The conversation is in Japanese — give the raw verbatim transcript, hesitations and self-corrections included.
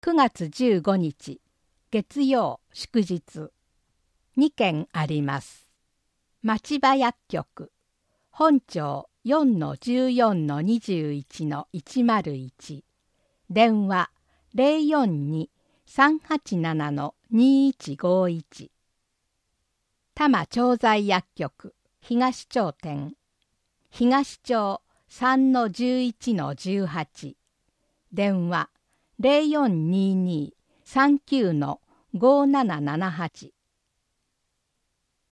くがつじゅうごにち月曜祝日にけんあります。町場薬局本町 よんのじゅうよんのにじゅういちのいちまるいち 電話 ゼロよんに さんはちなな にいちごいち 多摩調剤薬局東町店東町 さんのじゅういちのじゅうはち 電話 ゼロよんにーにー さんきゅうのごーななななはち